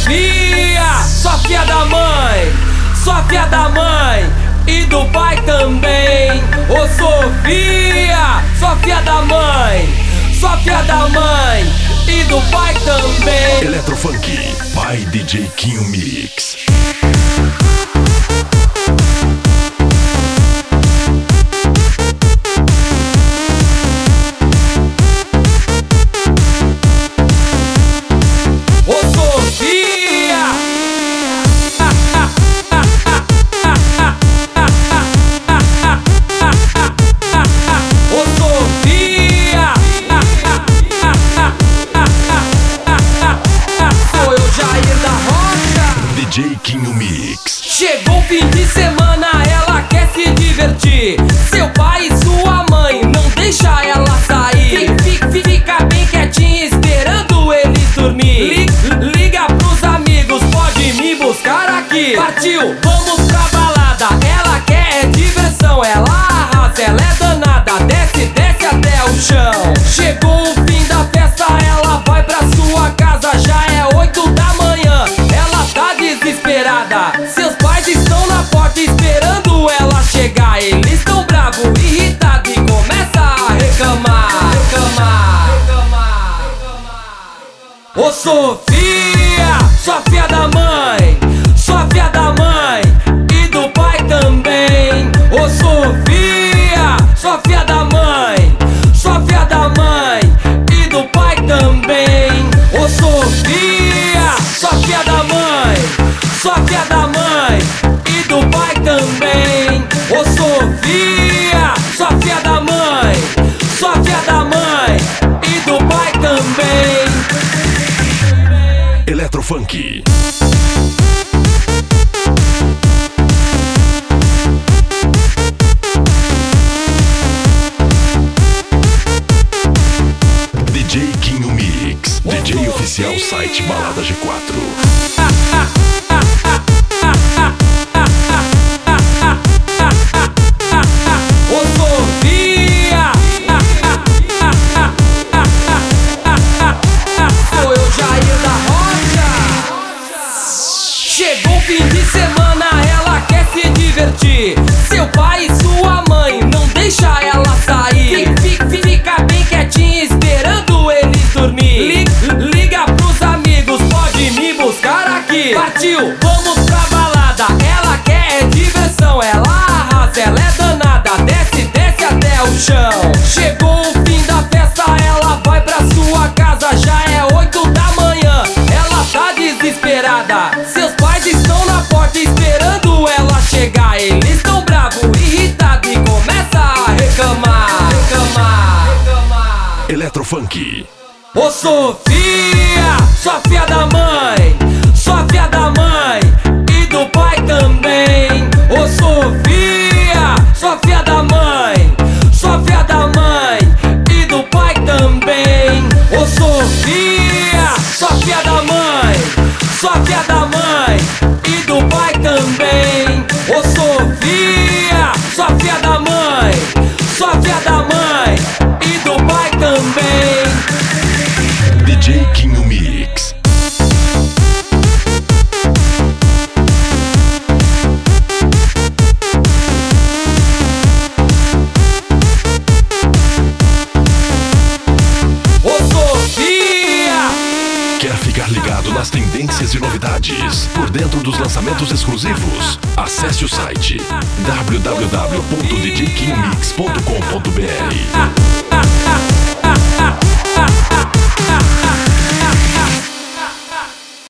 Sofia, sua filha da mãe, sua filha da mãe e do pai também. Ô Sofia, sua filha da mãe, sua filha da mãe e do pai também. Eletrofunk by DJ Quinho Mix. DJ Quinho Mix. Chegou o fim de semana, ela quer se divertir. Seu pai e sua mãe não deixa ela sair. Fica bem quietinha esperando eles dormir. Liga pros amigos, pode me buscar aqui. Partiu, vamos pra balada. Ela quer diversão, ela arrasa, ela é danada. Desce até o chão. Chegou o fim da festa, ela vai pra sua casa. Já é 8 da manhã, ela tá desesperada. Seus pais estão na porta esperando ela chegar. Eles estão bravos, irritados e começa a reclamar. Ô Sofia, sua filha da mãe, sua filha da mãe e do pai também. Ô Sofia, sua filha da mãe, sua filha da mãe e do pai também. Ô Sofia, sua filha da mãe, sua filha da mãe e do pai também. Ô Sofia, sua filha da mãe, sua filha da mãe e do pai também. Eletrofunk. DJ Quinho Mix. DJ oficial site Balada G4. Ô Sofia, sou eu, Jair da Rocha. Chegou o fim de semana, ela quer se divertir. Seu pai e sua mãe não deixa ela sair. Fica bem quietinha esperando eles dormir. Liga pros amigos, pode me buscar aqui. Partiu, vamos pra balada. Ela quer diversão, ela arrasa, ela é danada. Desce até o chão. Chegou o fim da festa, ela vai pra sua casa. Já é 8 da manhã, ela tá desesperada. Seus pais estão na porta esperando ela chegar. Eles estão bravos, irritados e começa a reclamar. Eletrofunk. Ô Sofia, sua filha da mãe, sua filha da mãe e do pai também. Ô Sofia, sua filha da mãe, sua filha da mãe e do pai também. Ô Sofia, sua filha da mãe, sua filha da mãe e do pai também. Ô Sofia, sua filha da mãe, sua filha da mãe e do pai também. DJ Quinho Mix. Ô Sofia, Quer ficar ligado nas tendências e novidades? Por dentro dos lançamentos exclusivos? Acesse o site www.djquinhomix.com.br.